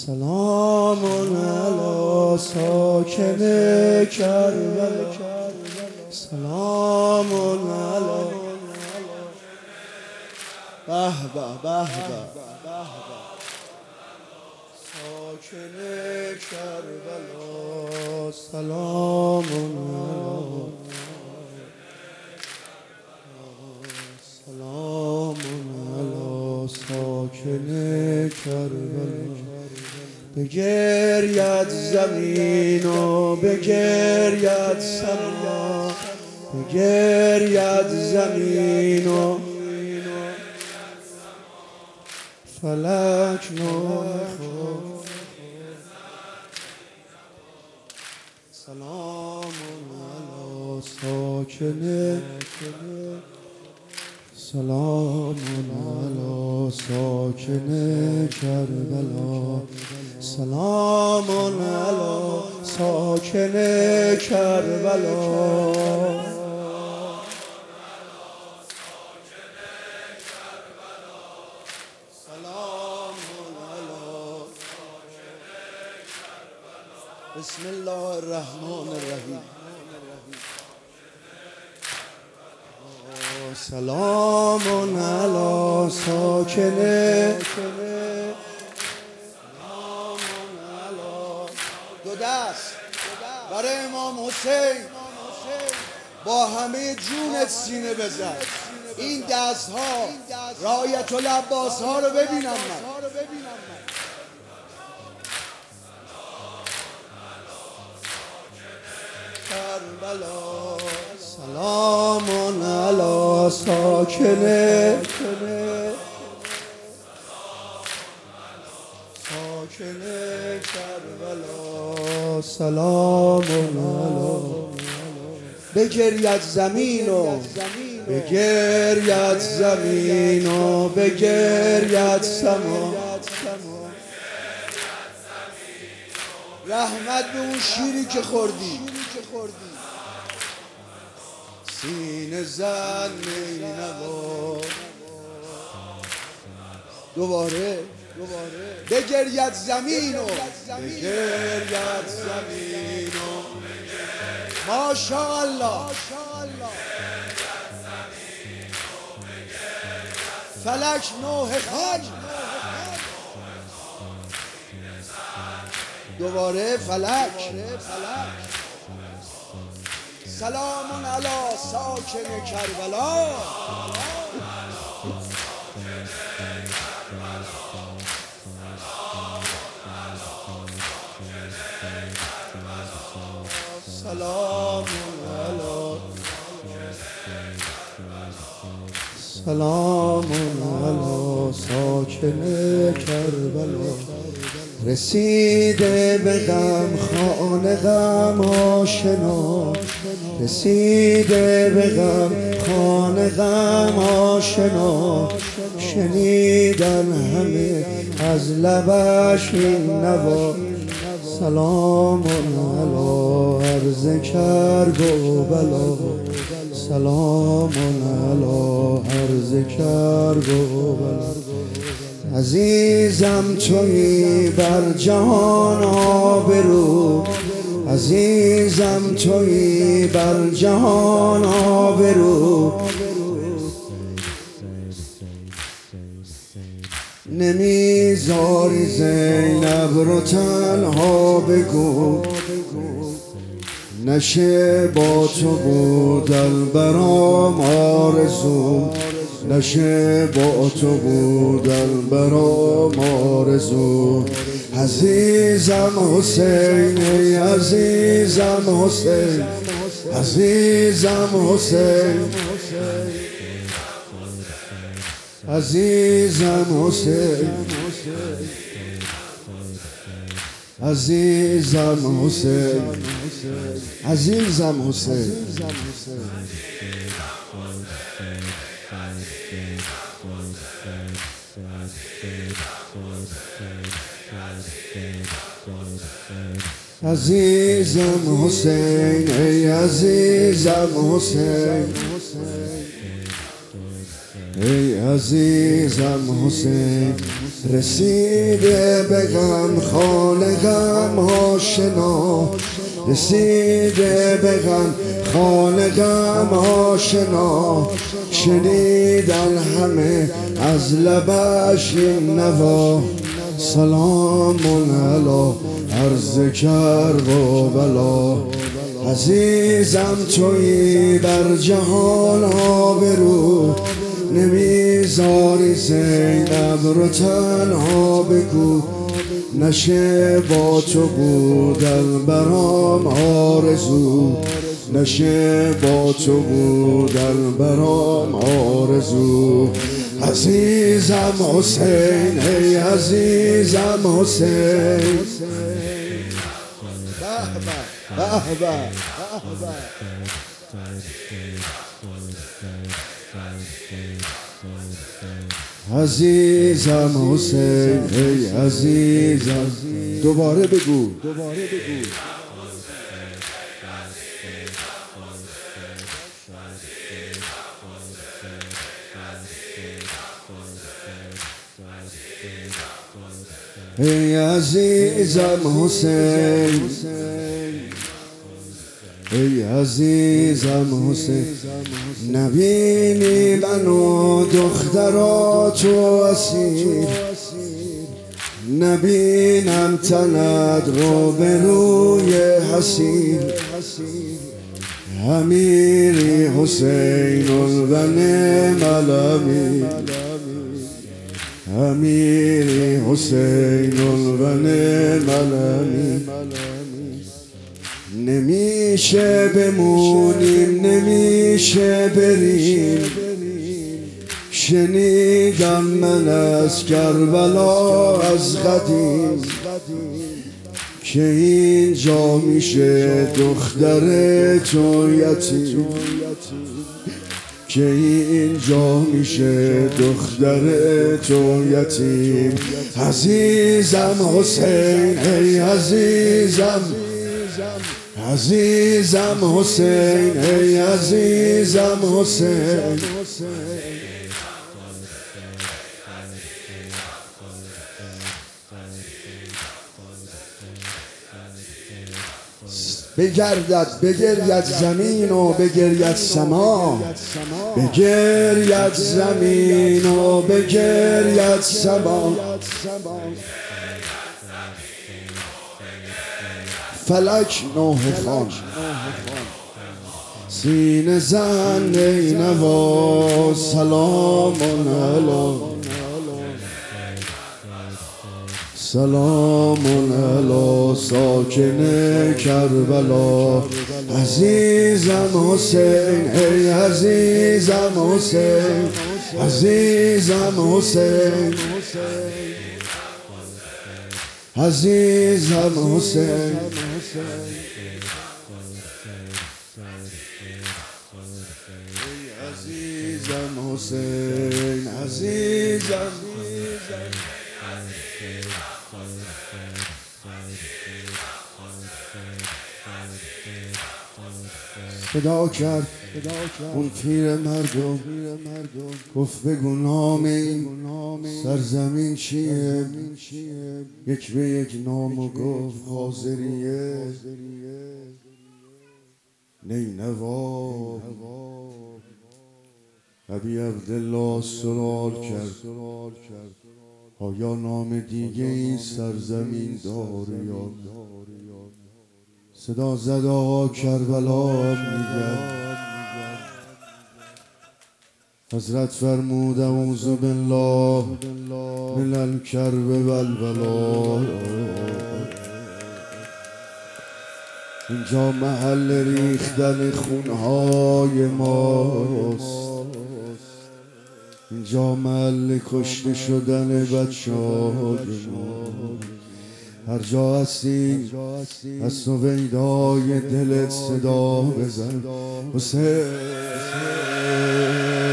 سلام علی ساکن کربلا، سلام علی به به به به ساکن کربلا، سلام علی سلام علی ساکن کربلا. بگرید زمین و بگرید سما، بگرید زمین و فلک نوح خود. سلام علی ساکن، سلام علی ساکن کربلا، سلام علی ساکن کربلا. بسم الله الرحمن الرحیم. سلام علی ساکن، دو دست برای امام حسین با همه جونت سینه بزن. این دست ها رایت العباس ها رو ببینم من. کربلا، سلام علی ساکن، ساکن کربلا، سلام علی. بگرید زمین و بگرید زمین و بگرید سما، رحمت به اون شیری که خوردی. سینه زن نینوا، دوباره بگرید زمین و بگرید زمین و ماشاءالله فلک نوح خان، دوباره فلک. سلام علی ساکن کربلا. سلام علی، سلام علی ساکن کربلا. رسیده به غم خانه غم آشنا، رسیده به غم خانه غم آشنا. شنیدن همه از لبش این نوا. سلام علی عرض کرب و بلا، سلام علی عرض کرب و بلا. عزیزم تویی بر جهان آبرو، عزیزم تویی بر جهان آبرو. نمیذاری زینب رو تنها بگو، نشه با تو بود دلبرام آرزو، نشه با تو بود دلبرام آرزو. عزیزم حسین، ای عزیزم حسین، عزیزم حسین، عزیزم حسین، عزیزم حسین، عزیزم حسین. عزیزم حسین، ای عزیزم حسین، ای عزیزم حسین رسیده به غم خانه غم آشنا، رسیده به غم خانه غم آشنا، شنیدن همه از لبش این نوا، سلام علی عرض کرب و بلا. عزیزم تویی بر جهان آبرو، نمیذاری زینب رو تنها بگو، نشه با تو بودن برام آرزو، نشه با تو بودن برام آرزو. عزیزم حسین ای عزیزم حسین، عزیزم حسین ای عزیزم. دوباره بگو ای عزیزم حسین، ای عزیزم حسین. نبینی من و دختراتو اسیر، نبینم تنت رو به روی حسیر، امیری حسین و نعم الامیر، امیری حسین و نعم الامیر. نمیشه بمونیم نمیشه بریم، شنیدم من از کربلا از قدیم، که اینجا میشه دختر تو یتیم، که اینجا میشه دختر تو یتیم. عزیزم حسین ای عزیزم، عزیزم حسین ای عزیزم حسین. بگرید زمین و بگرید سما، بگرید زمین و بگرید سما. فلک نوح خان سینه زن نینوا، سلام علی سلام علی ساکن کربلا. عزیزم حسین ای عزیزم حسین، عزیزم حسین، عزیزم حسین. عزیزم حسین عزیزم، صدا کرد اون پیر مردم، گفت بگو نام این سرزمین چیه؟ یک به یک نامو گفت خاضریه نینوا. ابی عبدالله سوال کرد آیا نام دیگه این سرزمین داره یا؟ صدا زد آقا کربلا میگن. حضرت فرمود اعوذ بالله من الکرب والبلا. اینجا محل ریختن خونهای ماست، اینجا محل کشته شدن بچه‌های ما. هر جا هستی از سویدای دلت صدا بزن حسین.